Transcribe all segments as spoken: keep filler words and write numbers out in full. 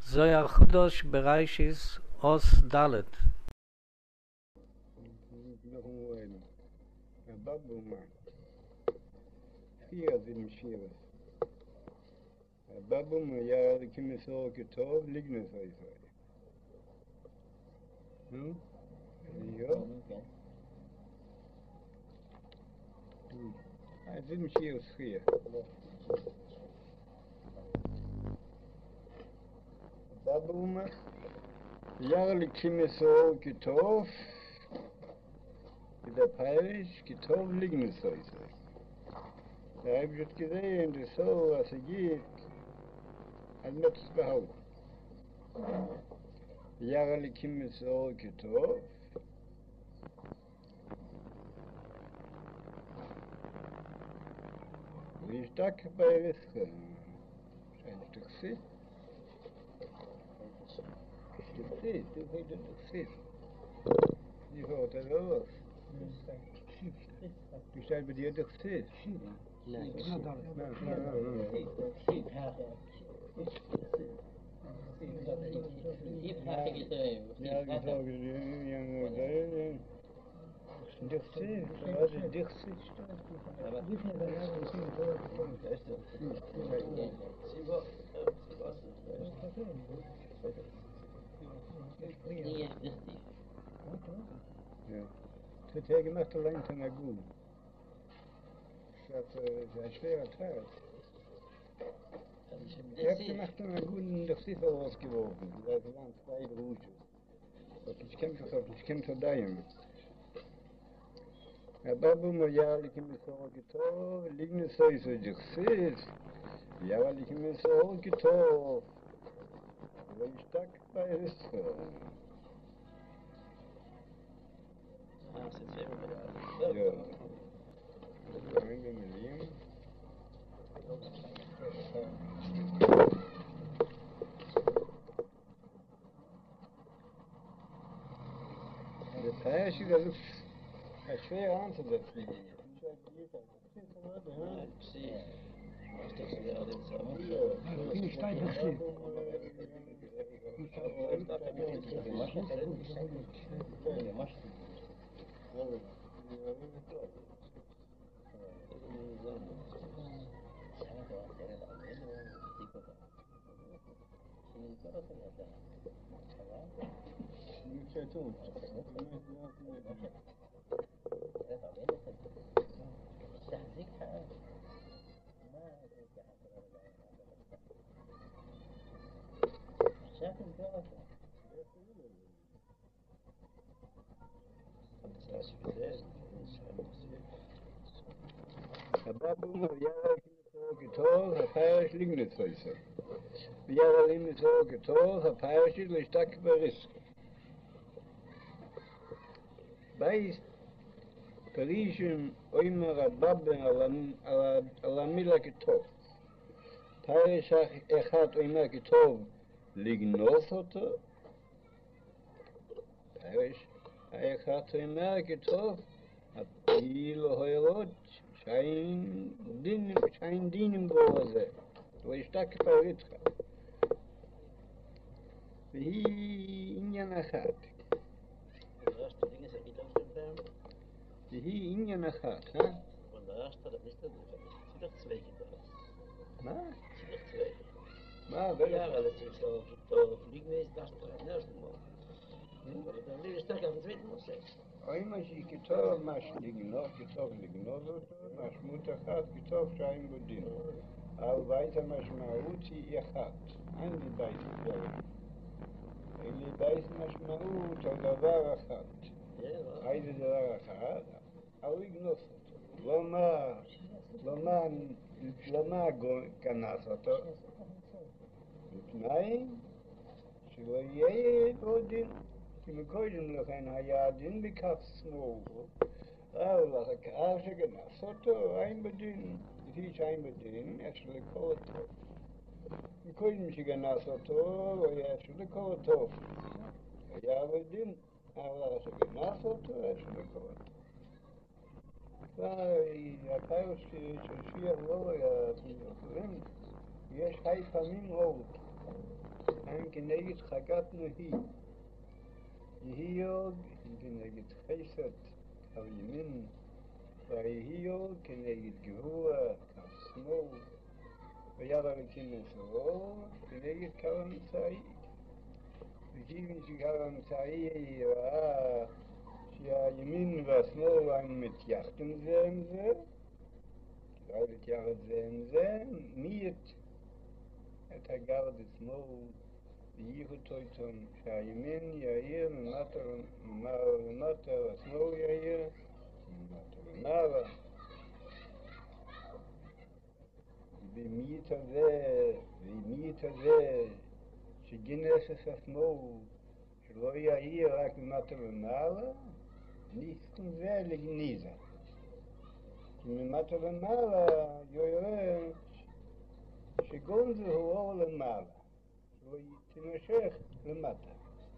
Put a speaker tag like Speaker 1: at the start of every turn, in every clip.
Speaker 1: Zohar Chudosh Bereshis Os Dalet.
Speaker 2: Nog een een baboe man. Vier zijn vier. Baboe man, ja, ik heb me zo getov, liggen zo zo. Hm? Ja. Hij zijn vier vier. Baboe man, ja, ik heb me zo getov. Der Parisch getov liggen so ist. Da habe ich gesehen, das so, was er geht, als letztes behaupten. Jahrelich kommen so getov. Wie ich da bei Rische, scheint doch sie. Doch sie, du heute doch sie. Die hört er los. Du steht bei dir doch sie.
Speaker 3: Nein,
Speaker 2: Nein, nein, nein, nein. Ja, ik zag het jongen daar. Dicht zit, wat is dicht zit? Ja. Het heeft gemaakt alleen te nagoen. Dat is een schwere tijd. Ich hab gemacht einen guten durch Sicher ausgeworfen. Das waren zwei Brüche. Ich kämpfe auf, ich kämpfe daheim. Babu Moyal, ich bin so getov, liegen so ist es durch Ja, weil ich bin so getov. Weil ich tak bei ist. Ja. Ein Million. Der Parisch ist also schwer anzusetzen.
Speaker 3: Wie steigt das Schiff?
Speaker 2: Babu Moyal, so getov, der Parisch liegt nicht so. Wir haben so getov, der Parisch ist stark berissen. Bei Parischen oimer ababben על המילה כתוב. פרש אחד אומר כתוב לגנוז אותו, פרש אחד אומר כתוב הפעילו הוירות שאין דינים בו הזה, וישתק פריתך. והיא עניין אחת. והיא עניין אחת, אה?
Speaker 4: Want de rest dat is dat is toch twee keer.
Speaker 2: מה?
Speaker 4: Toch twee.
Speaker 2: מה? wel
Speaker 4: Ja, wel het is zo zo vliegen is dat er nergens meer. Maar dan weer stak aan het tweede nog steeds.
Speaker 2: אימא שהיא כתוב מה לגנוב, כתוב לגנוב אותו, משמעות אחת, כתוב שיים בודין. אבל בית המשמעות היא אחת, אין לי בית דברים. אין לי בית משמעות על דבר אחת. איזה דבר אחת? אבל לגנוב אותו. למה, למה, למה גנז אותו? בתנאי שלא יהיה בודין. כי מקודם לכן היה דין בכף שמאל, אבל אחר שגנס אותו, אין בדין. לפי שאין בדין, יש לקרוא אותו. מקודם שגנס אותו, יש לקרוא אותו. היה בדין, אבל אחר שגנס אותו, יש לקרוא אותו. והפירוש של שיר לא היה, יש חי פעמים עוד. ein כנגד חגת נהי. יהי יוג כנגד חסד, קו ימין, ויהי יוג כנגד גבורה, קו שמאל, ויד הלקים מסורו, כנגד קו אמצעי. וכיוון שקו אמצעי ראה שהימין והשמאל הם מתייחדים זה עם זה, כדאי להתייחד זה עם זה, מיית את הגרד השמאל וייחוד איתם שהימין יאיר ממטה למטה והשמאל יאיר ממטה למעלה. ומיית הזה, ומיית הזה שגינס את השמאל שלא יאיר רק ממטה למעלה, ניסקן זה לגניזה. כי ממטה למעלה יראה שגונזה הוא אור למעלה, שלא תמשך למטה.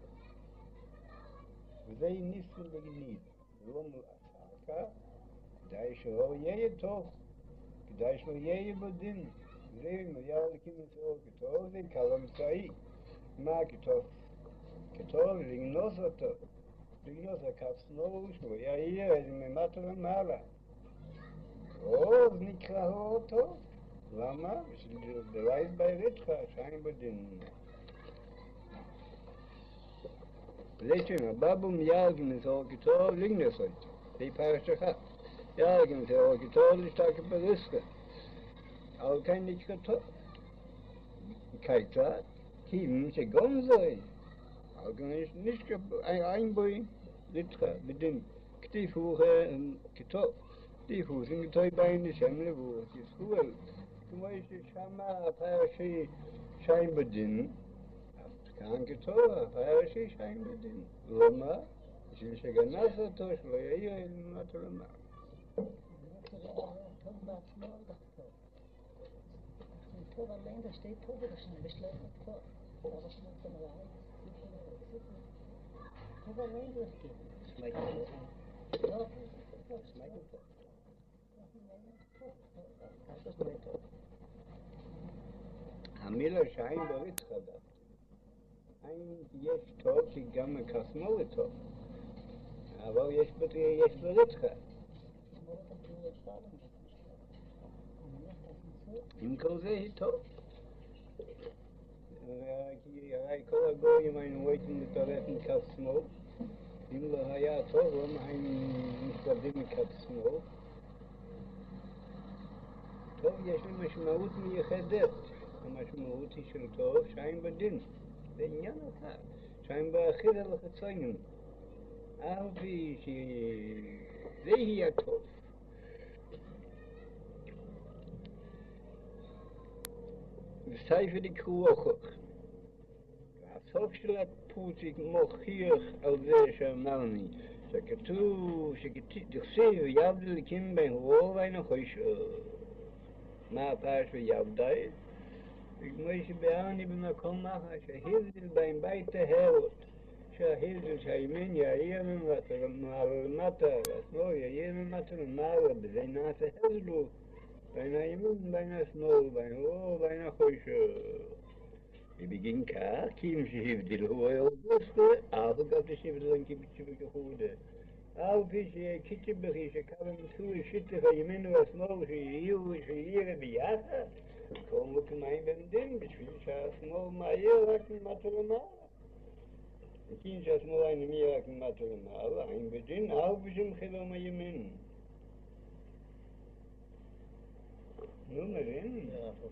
Speaker 2: וזה ניסקן לגניזה. ולא אחר כך, כדאי שלא יהיה טוב, כדאי שלא יהיה בדין. זה אם היה לקים את אור כתוב, זה קו אמצעי. מה כתוב? כתוב לגנוס אותו. לגנוס הקו שמאל שלו, יאיר איזה ממטה למעלה. או, זה נקרא אור טוב. למה? בשביל דלייס בעיריתך, שיין בדין. זה שם, הבבום יארגן את אור כתוב, לגנוס אותו. זה פרש אחד. יארגן את אור כתוב, לשתק בריסקה. אבל כאן נקרא טוב. כיצד? כי שגונזוי. אבל כאן יש נשקה einboi littra bedin ktief hoge kitof ktief hoge kitoy bain shemle wo is cool kumoy shama parashi shain bedin kan kitof parashi shain bedin loma shil shaganas to shlo yayi matlama
Speaker 3: טוב alleen daar steeds טוב dat zijn besloten voor dat was niet van waar טוב alleen dat kind
Speaker 4: Smijt het niet.
Speaker 3: ja
Speaker 4: Smijt het toch. Dat is smijt toch.
Speaker 2: המילה שיין בריתך דה. יש טוב שגם מקסמו לטוב. אבל יש בריתך. עם כל זה היא טוב. כי הרי כל הגויים היינו רואים לטרף מכף שמאל. אם לא היה טוב, לא היינו נפרדים מכף שמאל. טוב, יש לי משמעות מייחדת. המשמעות היא של טוב, שיין בדין. זה עניין אחד. שיין באחיד על החצונים. אף היא שזה יהיה טוב. וסייפה די כרוכך. הסוף של הפוסיק מוכיח על זה שאמרני, שכתוב, שתכסיב יבד לקים בין רוב הנחוש. מה הפרש ויבדי? וכמו שבארני במקום מחר, שההבדל בין בית ההרות, שההבדל שהימין יאיר ממטה למטה, והשמאל יאיר ממטה למעלה, בזה נעשה הבדלו. בין הימין, בין השמאל, בין הרוב, בין החושך. ובגין כך, כי אם שהבדיל הוא ארגוסטה, אף אגב תשבדלן כביצ'י וכחודה. אף פי שקיצ'י בכי שקו המצוי שיתך הימין והשמאל שיהיה ביחד, כל מוקמיים במדין, בשביל שהשמאל מאיר רק ממטה למעלה. וכי שהשמאל אין מאיר רק ממטה למעלה, אין בדין, אף בשם חילום הימין. נו, מבין?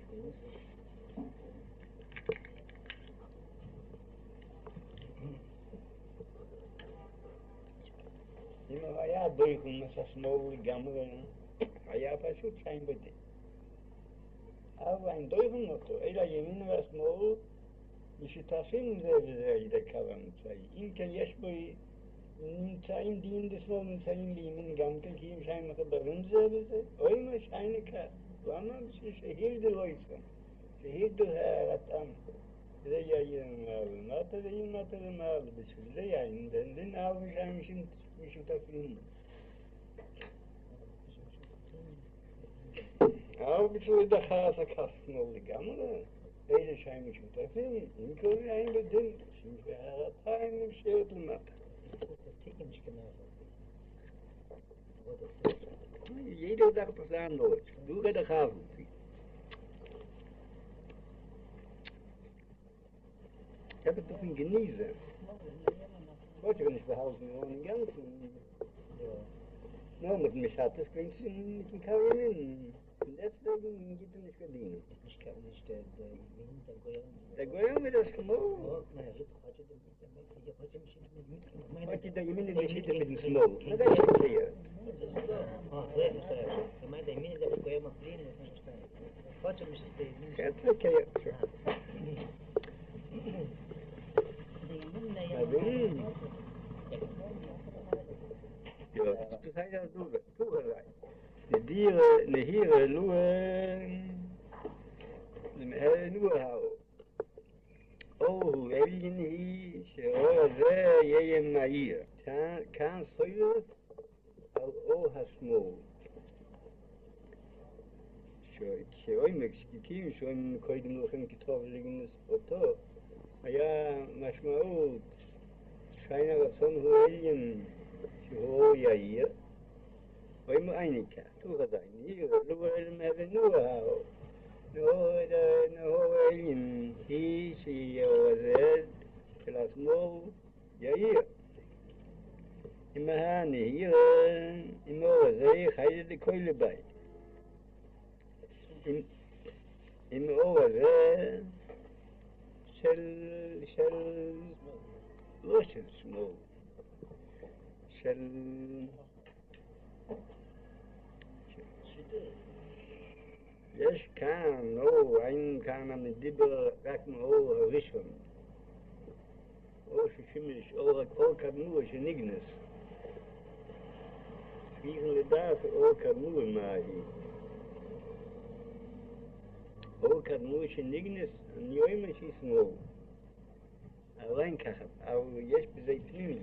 Speaker 2: אם היה דויכון מסשמאל לגמרי, היה פשוט שיין בדין. אבל אין דויכון אותו, אלא ימין והשמאל משותפים זה וזה על ידי קו המצאי. אם כן יש בו נמצאים דין דשמאל נמצאים לימין גם כן, כי אם שיין מחברים זה וזה, אוי מה שיין לכך. למה? בשביל שהילדו לא יצרם, שהילדו הערתם. זה יאיר למטה, זה יאיר למטה למעלה, בשביל זה יאיר, זה נער ושם משותפים. אבל בשביל דחה אז הקסנו לגמרי, איזה שיים משותפים, אם קוראים להם בדין, והרפיים שרת למטה. Jeder sagt das anders. Du redest auch. Ich habe doch ein Genießen. Ich wollte nicht behalten, nur den ganzen. Nur mit mich hat das klingt mit dem Karolin. Und deswegen geht er nicht verdienen.
Speaker 4: Ich kann nicht der Wind, der Goyim.
Speaker 2: Der Goyim wird das gemacht.
Speaker 4: Oh, naja, ich hatte den Wind, ich hatte mich nicht mit
Speaker 2: Heute der Jemin nicht mit dem Smol. Na, das ist okay.
Speaker 4: Ah, ja, das ist ja. Ich meine, der Wind, der Goyim auf Lien, das ist nicht. Ich hatte mich nicht mit dem Wind.
Speaker 2: Das ist okay. Ja, das heißt ja du, du rein. Die Diere, die Hiere, nur, im Hell nur hau. Oh, Elgen hi, Shero ze yeyem nair. Kan soyut al o hasmo. Shoy, shoy mexikim, shoy koydem lochem kitov ligenes foto. היה משמעות שיין הרצון הוא אלien שהוא יאיר ואם אייניקה תוך עדיין יאיר לא אלם אבנוה נו אלien היא שיעוזד של עצמו יאיר אם הנהיר אם אורזי חייד לכל לבית אם אורזי של, של, לא של שמאל, של, יש כאן, או, אין כאן המדיבר רק מאור הראשון, אור ששימש, אור, אור קדמור שנגנס, צריכים לדעת אור קדמור מהי. אור קדמור שנגנס, אני רואה מה שישמאל. אבל אין ככה, אבל יש בזה פנימי.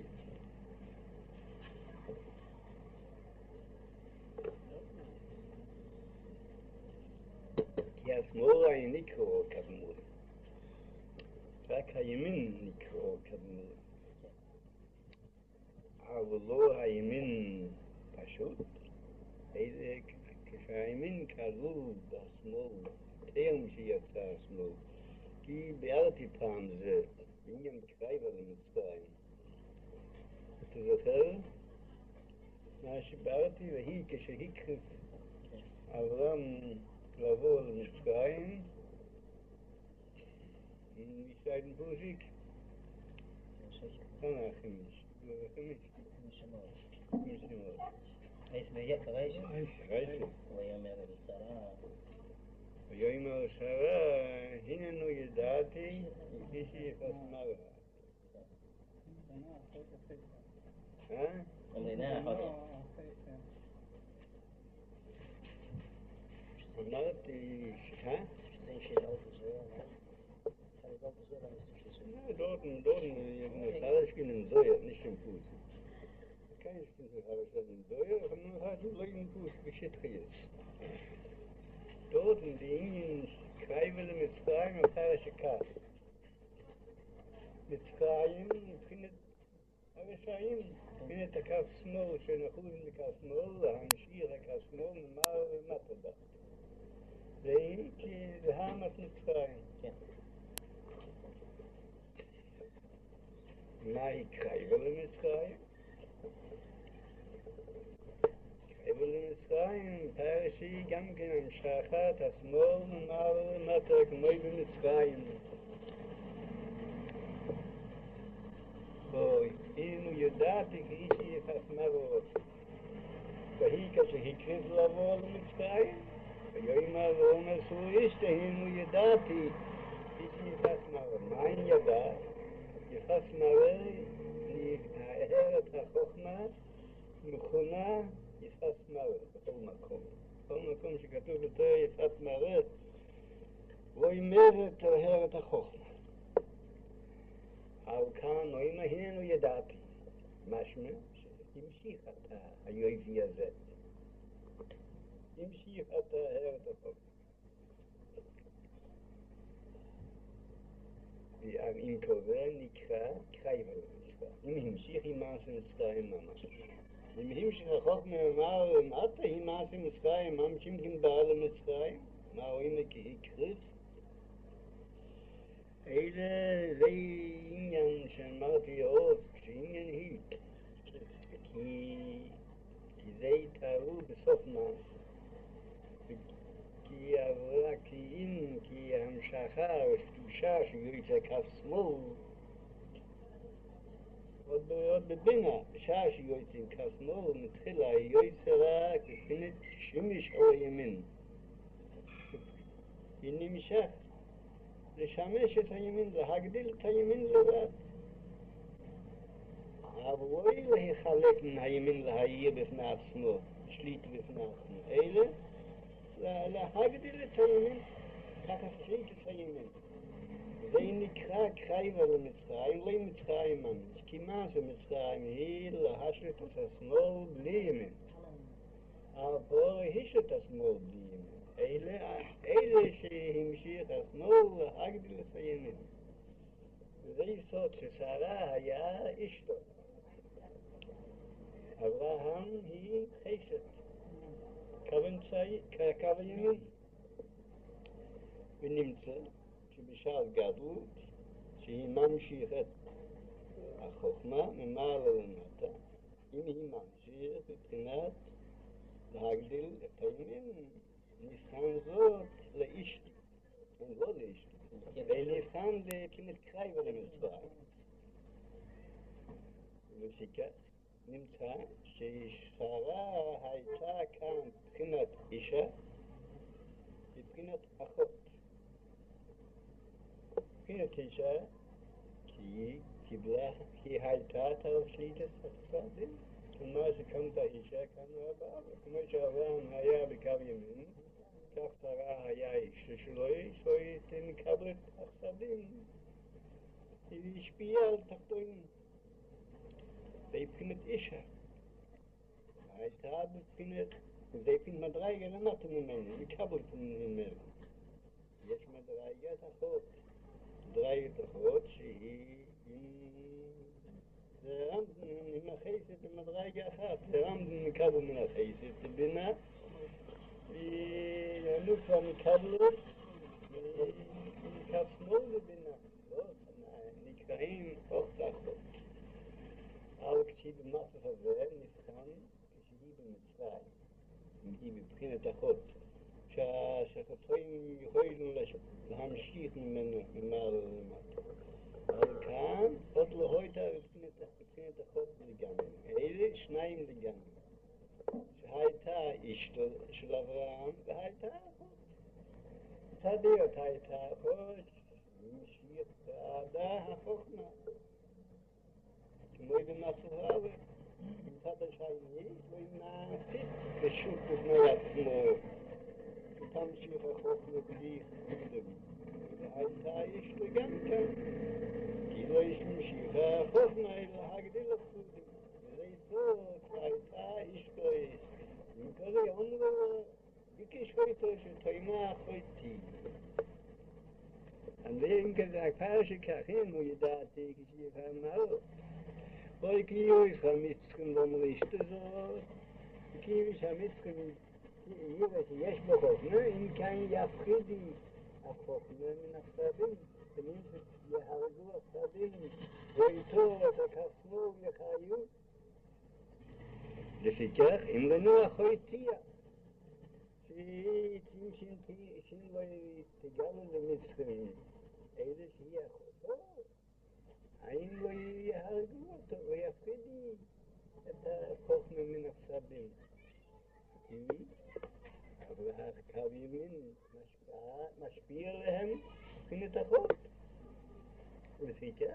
Speaker 2: כי השמאל היה נקרא אור קדמור. רק הימין נקרא אור קדמור. אבל לא הימין פשוט. איזה, כשהימין כלול בשמאל, היום שיצא השמאל. כי ביארתי פעם זה, עניין קרייבר למצרים. אתה זוכר? מה שביארתי, והיא כשהקריב אברהם לבוא למצרים, משיידן פושיק, כמה החמיש? חמיש? חמיש נמוד.
Speaker 4: Hij is meer gereisd.
Speaker 2: Hij is gereisd.
Speaker 4: Waar je meer in Sarah.
Speaker 2: ויאמר שרה, הננו ידעתי, כפי שיפסמה לה. אה?
Speaker 4: אומרינה, חודש.
Speaker 2: אמרתי, אה?
Speaker 4: שתי שאלות וזהו. שאלות וזהו, אבל יש שתי שאלות.
Speaker 2: דורten, dorten, Sarashkin im Zoya, nicht im Fuß. Kein Kind zu Sarashkin im Zoya, aber nur hat ein Leugen Fuß geschickt jetzt. Dort in die Indien Kreivele mit Fragen und Farische Kass. Mit Fragen findet Arishaim, findet der Kass Smol, schön nach Hause mit Kass Smol, Hamshir, der Kass Smol, Mar und Mataba. Weil die Hamas mit Fragen. Mai Kreivele mit Fragen. אבל למצרים, פרשי גם כן המשכת, השמאל נאמר מטר כמוי במצרים. בואי, הנה ידעתי כאיש יפס מרות. והיא כשהקריב לבוא למצרים, ויאמר ואומר סור אשתה, הנה ידעתי כאיש יפס מרות. מה אין ידע? יפס מרות, הארת החוכמה, מכונה, יפס מרת, בכל מקום. בכל מקום שכתוב יותר יפס מרת, הוא אומר את הרהרת החוכמה. אבל כאן, או אם הננו ידעתי, משמע שהמשיך את היופי הזה. המשיך את הרהרת החוכמה. אם כזה נקרא קרייבר למצרים. אם המשיך עם מעשה מצרים ממש. אם המשיך רחוק מאמר למטה, עם מעשה מצרים, ממשיכים עם בעל למצרים, מה רואים כהקריב? אלה זה עניין שאמרתי עוד, שעניין היא, כי, כי זה יתארו בסוף מעשה. כי עברה, כי אם, כי המשכה או שטושה שיוצא כף שמאל, עוד, עוד בבינה, בשעה שיוצא עם כף שמאל, מתחילה יוצא רק בפינית שמש או ימין. היא נמשך לשמש את הימין, להגדיל את הימין לבד. אבל לא להיחלק מן הימין להעיר בפני עצמו, שליט בפני עצמו. אלה להגדיל את הימין, ככה שליט את הימין. זה נקרא קרייבר למצרים, לא מצרים ממש. כי מה זה מצרים? היא להשליט את השמאל בלי ימין. אבל פה השליט את השמאל בלי ימין. אלה, אלה שהמשיך השמאל להגדיל את הימין. וזה יסוד ששרה היה אשתו. אברהם היא חסד. קו הימין. ונמצא שבשעת גדלות, שהיא ממשיכת החוכמה ממעלה למטה, אם היא ממשיכת מבחינת להגדיל את הימין, נבחן זאת לאשתי, לא לאשתי, ונבחן לבחינת קרייבר למצרים. ולפיכך נמצא ששרה הייתה כאן מבחינת אישה, מבחינת אחות. מבחינת אישה, כי היא קיבלה, היא הייתה תרשליטת הספרדים, כלומר שקמת האישה כאן הבאה, וכמו שאברהם היה בקו ימין, כך שרה היה אישה שלו, so היא מקבלת הספרדים, היא השפיעה על תחתונים. מבחינת אישה. הייתה מבחינת, זה מבחינת מדרגה למטה ממנו, מקבלת ממנו. יש מדרגת אחות. מדרגת אחות שהיא זה רמז עם החסד במדרגה אחת. זה רמז מקבל מן החסד, זה בינה. ואנו כבר מקבלות מקו שמאל לבינה. נקראים אחות אחות. אבל כשהיא במסך הזה נבחן כשהיא במצרים, אם היא בבחינת אחות, שהחפויים יכולים להמשיך ממנו ממעלה למטה. אבל כאן עוד לא הייתה בבחינת אחות לגמרי, אלה שניים לגמרי, שהייתה אשתו של אברהם והייתה אחות. צדיות הייתה אחות, המשיך בעדה החוכמה. כמו במסורת, מצד השני, לא נעשית פשוט בפני עצמו, תמשיך החוכמה בלי חודם. והייתה יש לו גם כאן, כי לא יש למשיך החוכמה אלא הגדיל החודם. וזה יסוד, הייתה איש כועס. ומכזה אומרו, ביקש חויתו שתוימה חויתי. והם כזה הקפר שככים הוא ידעתי כשיפעמר. Weil Kiyois hamitzchen vom Lichte so, Kiyois hamitzchen, Kiyois yesh bo chokhmah, im kein yafchidi, ha-chokhmah min ha-chsadim, zumindest yehargu ha-chsadim, ואיתו את הכסמו יחיו. לפיכך, אם לנו החויתיה, שהיא לא תגלו למצרים, איזה שהיא אחותו, האם לא יהרגו אותו או יפחידי את החוכמה מן החסדים? כי אבל הקו ימין משפיע עליהם מבחינת החוק. ולפיכך,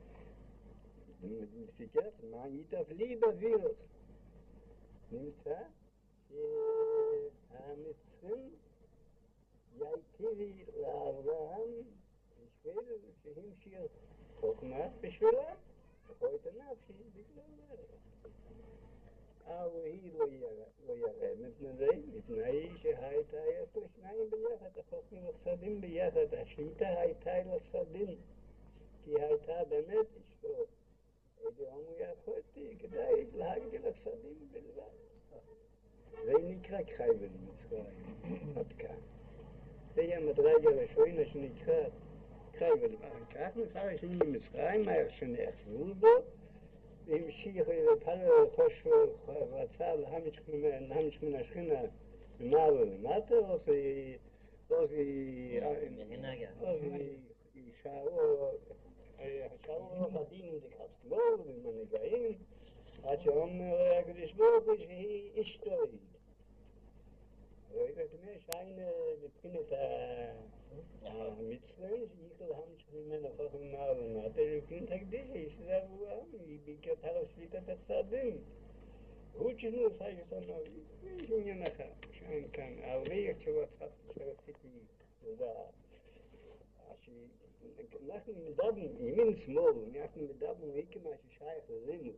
Speaker 2: לפיכך, מה יתפלי בווירוס? נמצא שהמצרים יאיטיבי לאברהם בשביל שהמשיך חוכמה בשבילם, יכול את הנפשי בגלל אבל היא לא יראה מפני זה, מפני שהייתה יש לשניים ביחד, החוכמה והחסדים ביחד, השליטה הייתה לשסדים, כי הייתה באמת אשתו. איזה אומרי אחותי, כדאי להגדיל הסדים בלבד. זה נקרא חייבל מצרים, עד כאן. זה המדרג הראשון שנקרא חייבל. כך נוצר השני מצרים, מה שנאכלו בו, והמשיך ופעל חושב רצה להמשיך מן השכינה למעלה ולמטה, או שערו הדין דקת לו ובמנהגאים, עד שאומר הקדוש ברוך הוא שהיא אשתו היא. זאת אומרת שאין מבחינת המצרים שיכול להמשיך ממנו ככה למעלה ולמטה, מבחינת הקדישה שזה אבוה, היא בעיקר תראה שליטת הצעדים. הוא תשנו עושה יסונו, יש עניין אחר, שאין כאן, הרבה התשובות שרציתי לדעת. אנחנו מדברים, ימין שמאל, אנחנו מדברים רק מה ששייך ללימוד.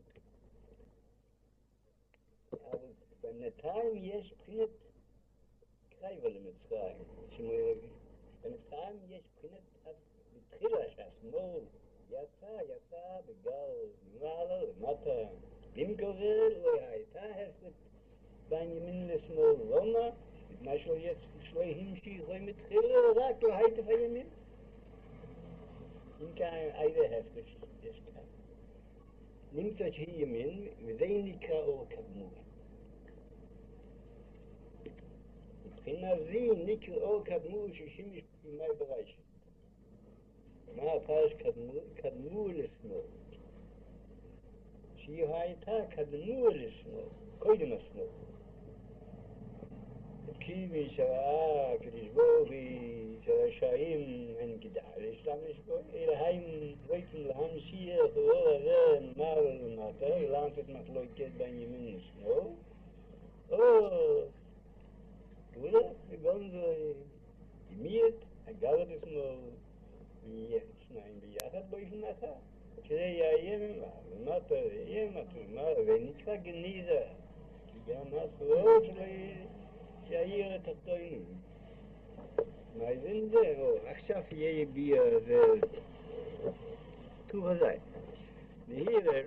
Speaker 2: אבל בינתיים יש בחינת קרייבה למצרים. בינתיים יש בחינת בתחילה שהשמאל יצא, יצא בגלל למעלה, למטה. במקום זה לא הייתה הסת בין ימין לשמאל. למה? מה שלא המשיך מתחילה, רק לא הייתה בימין. אם כאן איזה הפרש יש כאן. נמצא שהיא ימין, וזה נקרא אור קדמוי. מבחינה זו נקרא אור קדמוי ששימש בימי בראשית. מה הפרש קדמוי לשמאל? שהיא הייתה קדמוי לשמאל, קודם השמאל. כי שראה הקדוש ברוך הוא שהרשעים אין כדאי להשתמש בו, אלא הם רוצים להמשיך לאור הזה מעלה למטה, לעשות מחלוקת בין ימין לשמאל, או גבולה, וגם זה ימית, הגרת השמאל, שניים ביחד באופן אחד, שזה יהיה למטה, יהיה למעלה, ונקרא גניזה, כי גם הספרות שלו שיעיר את התוינים. מה זה זה? עכשיו יהיה ביע זה טוב הזה. והיא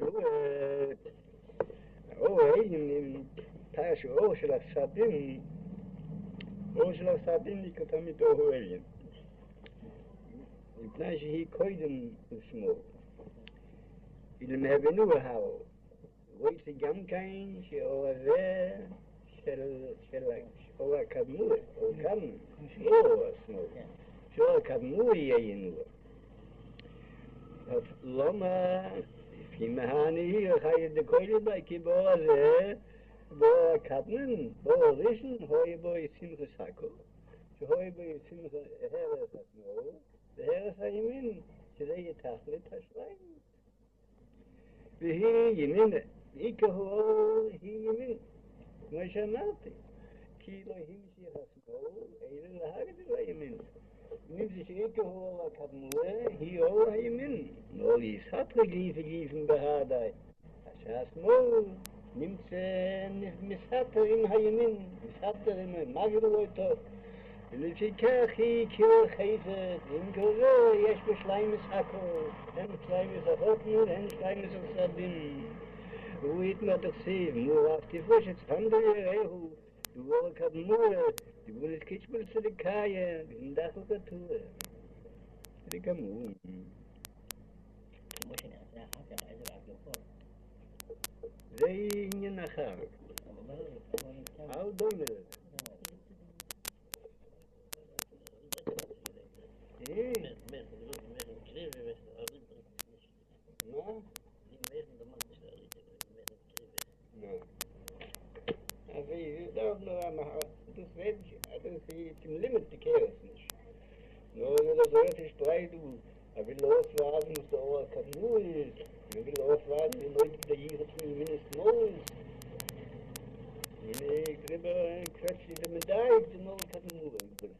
Speaker 2: האור האם תש האור של הסדים, האור של הסדים נקרא תמיד אור האם. מפני שהיא קודם לשמאל. אם הבנו האור, רואה גם כן שהאור הזה של של אור הקדמוי, אור קדמוי, אור השמאל, שאור הקדמוי יהיה ינוע. אז למה, לפי מהני, חי דקולי בי, כי באור הזה, באור הקדמוי, באור ראשון, הוי בו ישמח סקו, שהוי בו ישמח הרס השמאל, והרס הימין, שזה יתכלת השליים. והיא ימין, עיקר האור היא ימין. כמו שאמרתי, כי לא המשיך השמאל, אלא להגדיל הימין. נמצא שעיקר האור הקדמוי היא אור הימין. לא יסתר גליפה גליפן בהרדאי. שהשמאל נמצא מסתר עם הימין, מסתר עם מגד לא טוב. ולפיכך היא כאילו חייבת, עם כזה יש בשליים משחקות, הן שליים משחקות, הן שליים משחקים. והוא התמתחסיב, מורף תפוש את סתם דיירהו, דבור הקדמוי, דיבור נתקיצ'בל צדקאיה, ונדח וכתוב. זה כמובן.
Speaker 4: כמו שנעשה אחר כך, איזה רק יופות.
Speaker 2: זה עניין אחר. אל דומה לזה. אה? מה? Also, ich darf nur einmal, das wird, das ist im Limit, die Kehre nicht. Nur, wenn das heute Streit, er will loswarten, muss der Ohr Kadmur ist. Er will loswarten, die Leute, die hier zumindest neu ist. Und ich drüber quetsche die Medaille, die neue Kadmur ist.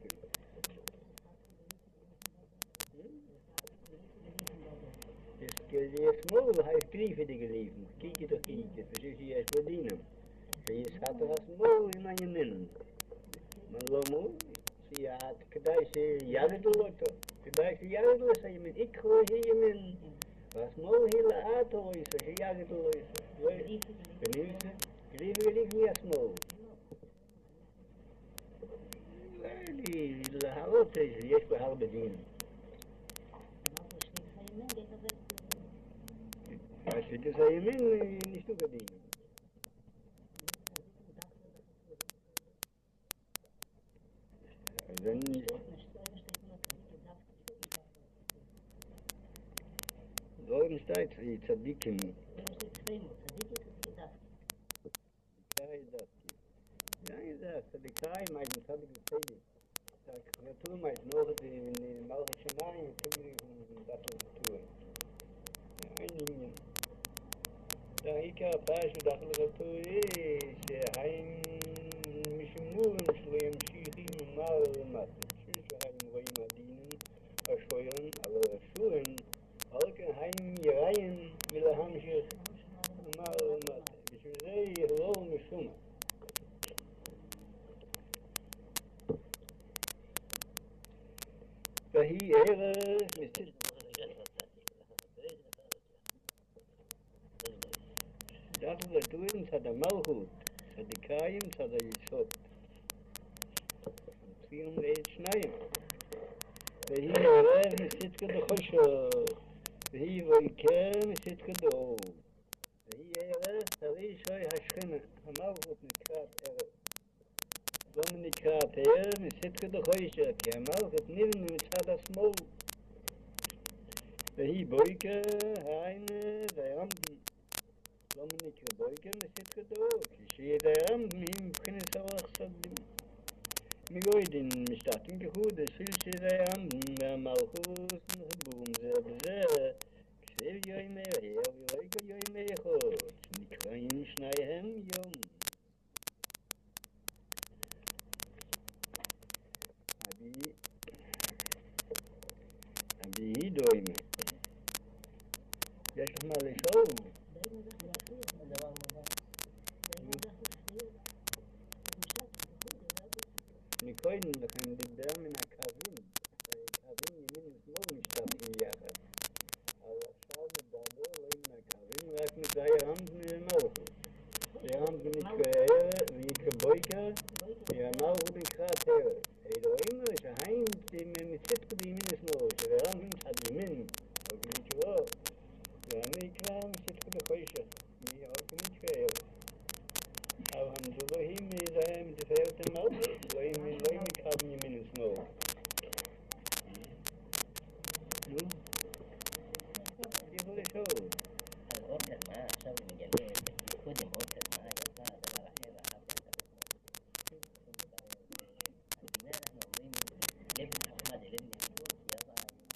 Speaker 2: Das Smol heißt Griefe, die geliefen. Kieke doch kieke, das ist hier erst verdienen. ויש חתר השמאל עם הימין. מה לא אמרו? כדאי שיגדו אותו, כדאי שיגדו את הימין, יקחו הימין, והשמאל היא לאט או איסו, שיגדו לו איסו. וניסה, גריב וליג מהשמאל. להראות יש בה הרבה דין. השליטס הימין נשתו בדין. Dann Warum steht die Tzadikim? Ja, das Tzadikai, mein Tzadik Tzadikim. Da Natur mein noch in den Malach Shemayim, Tzadikim das Natur. Ein da ich a Pasch da Natur ist, ein משמור שלהם שיחים מעל למטה, ששהם רואים הדינים השויון, אבל השורן, אבל כן הם יראים ולהמשיך מעל למטה. בשביל זה יהלול משום. והיא ערך דווקא לדוין צד המלכות, צדיקאים צד היסוד. צפיון ואת שניים. והיא ערב מסתקה דחושו. והיא ויקר מסתקה דאו. והיא ערב תרי שוי השכנה. המלכות נקראת ערב. למה נקראת ערב מסתקה דחושו? כי המלכות נבנו מצד השמאל. והיא בויקר העין והרמב"ם. למה נקרא בויקר מסתקה דאו? כשיהיה הרמב"ם מבחינת אורח סודים. מיועדים משתתים כחוד, של שזה הרמב"ם והמלכות נחבום זה בזה. כסב יוי מהר ויועיקו יוי מהחוד. נקראים שניהם יום. אבי אבי דוימה. יש לך מה לשאול? מקודם לכם דיבר מן הקווים, הקווים ימין ושמאל משתתפים יחד. אבל עכשיו מדבר לא מן הקווים, רק מזה הרמב"ם מהמלכות. הרמב"ם נקרא ערב ויקרא בויקר, והמלכות נקרא ערב. אלוהים שהיים מצדקו בימין ושמאל, שהרמב"ם צד ימין, או כנקרא, ואני אקרא מצדקו בחושך, או כנקרא ערב. אבל המזולוהים זה מתפארת המלכות, לא יקרא בימין ושמאל. נו? יכול לשאול.
Speaker 5: אז עוד קדמה, עכשיו הוא מגלה, קודם עוד קדמה, יצא הדבר אחר, אחר כך אז בזה אנחנו אומרים, לבן חכמה דלבן יחדות, יבא,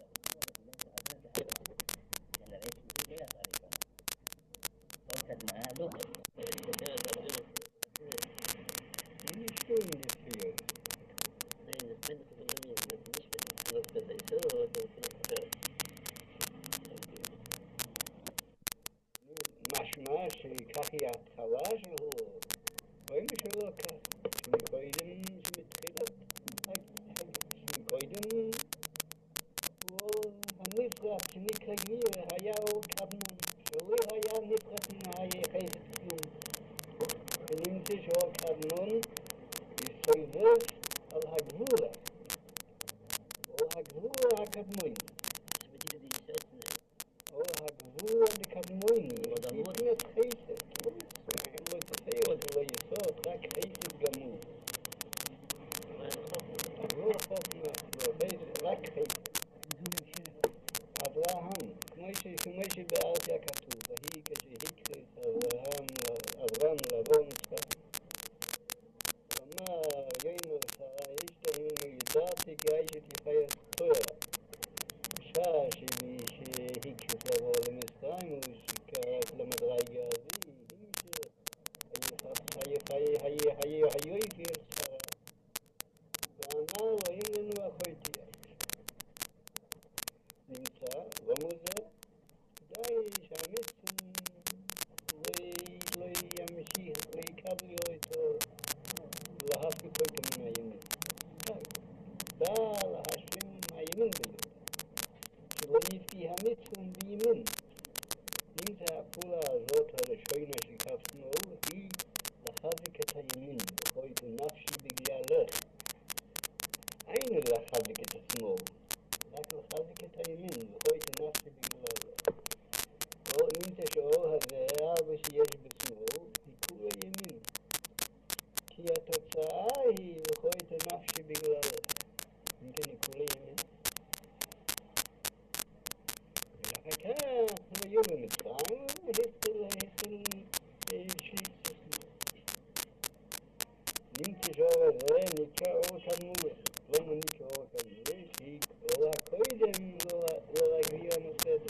Speaker 5: כנראה שמתקר הריבה. עוד קדמה, לא קדמה.
Speaker 2: Nicht tun das hier.
Speaker 4: Nein, das Männer von mir ist nicht, wenn es das ist so, oder
Speaker 2: משמע שכך היא ההתחלה שלו, רואים שלא כך, שמקודם, שמתחילת, שמקודם הוא הנפרח שנקרא גביר, היה הוא קדמון, שלא היה נפרח מן היחסת כלום. ונמצא שהוא קדמון יסובב על הגבורה, או הגבורה הקדמון. או הגבורה הקדמון, מבחינת חסד. לא תפארת ולא יסוד, רק חסד גמור. לא חוכמה, רק חסד. אברהם, כמו שבארציה כתוב, והיא כשהקריס אברהם לעבור מצרים. הוא אמר, יאמר שרה, יש תהינו ידעתי כי אשת יחיה תורה. בשעה שהקריס לעבור למצרים, הוא שקראת למדרגה הזו, היו הקריס שרה. ואמר לו, אין לנו אחותי. נמצא, לא מוזר, כדאי שהמצרים לא ימשיך, לא יקבל אותו, להפריד אותו מן הימין. die Hamitzum Bimin. Nimmt er Pula Zota the Shoina Shikafsno, he the Hazikatayin, heute Nafshi Bigialer. Eine la Hazikatasmo, like the Hazikatayin, heute Nafshi Bigialer. Oh, nimmt er schon, hat er aber sie jetzt besmo, die Kula Yemin. Kia Totsai, heute Nafshi Bigialer. Nimmt er die Kula Yemin. Ja, von Jungen mit Fragen, Hestel, Hestel, schließt es nur. Nimmt sich aber sehr, nicht auch kann nur, wenn man nicht auch kann, nicht, ich, oder Koidem, oder Gvira Nusede.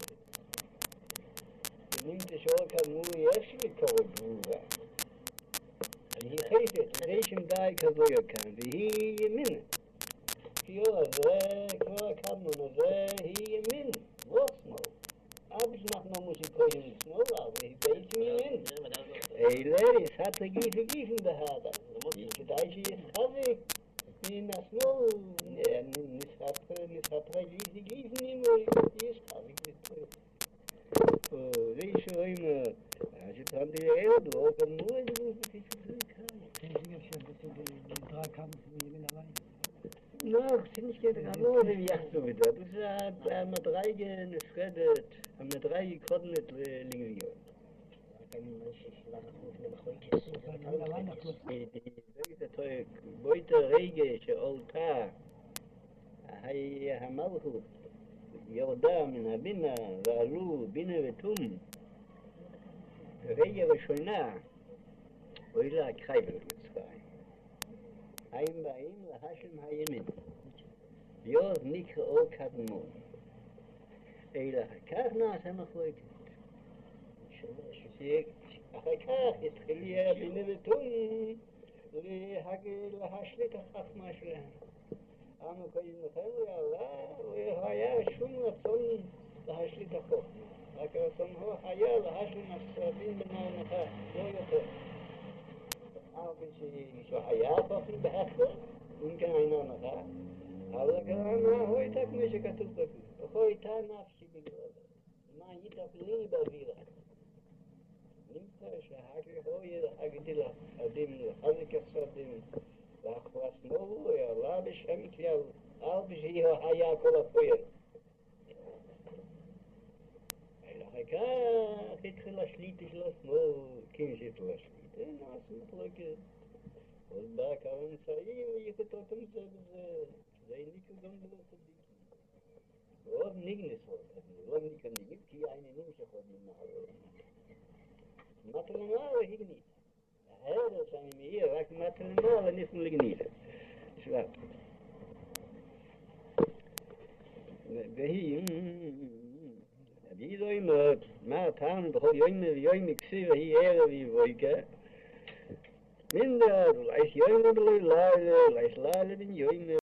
Speaker 2: Nimmt sich auch kann nur, jetzt mit Korobruga. Und hier heißt es, welchem da ich kann, wie hier Minne. Hier, sehr, klar kann man, sehr, hier Minne. Was mal? Abends noch noch muss ich kommen ins Mal, aber ich weiß mir hin. Ey, Larry, es hat er gießen, gießen der Hader. Ich gedeiche jetzt habe ich in das Mal, ja, nicht hat er, nicht hat er gießen, gießen immer, jetzt habe ich nicht. Oh, wie ich schon immer, als ich dran die Erde, du auch kann nur, du musst dich zu viel kann. Ich denke schon, dass du den Dreikampf mit ihm allein. No, ziemlich geht es nur im Jachtung wieder. Du sagst, am drei geschredet, am drei gekottnet liegen wir. Die Zeug, Beute Rege, Olta, Hai Hamalchut, Jorda, min Habina, Valu, Bine Vetum, Rege Veshona, Oila Kreibel mit zwei. Ein bei ihm, la Hashem Hayemin. Yoz nikra o kadmo. Eila hakach na asem achloik. Shek, hakach, התחיל בנבטון, להשליט החכמה שלהם. אנו קודם לכן לא היה שום רצון להשליט החוכמה. רק הרצון הוא היה להשלים הסרבים במענכה, לא יותר. אבל כשהיה חוכמה בהכל, אם כן אינו נחה, אבל כמה הוא הייתה כמו שכתוב בפי, הוא הייתה נפשי בגלל. מה יתפלי באווירה? נמצא שהאגר הוא יגדיל עדים, לחזק הסרדים, ואחרס נורו, יעלה בשם כלל, אל בשביל היה כל הפועל. ואחר כך התחיל להשליט של עצמו, כמשית להשליט, אין עשו מחלוקת. עוד בא כמה מצאים ויחד אותם זה וזה, זה איניקו גם דבר צדיקים. ועוד ניגנס עוד, לא ניקה ניגן, כי העניינים שחודים מעלות. מטה למעלה הגנית. ההרס שאני מעיר, רק מטה למעלה ניסנו לגנית. שבט. והיא, wie soll immer, ma tan doch joine joine xive hier wie woike. Minder, leis joine de lale, leis lale den joine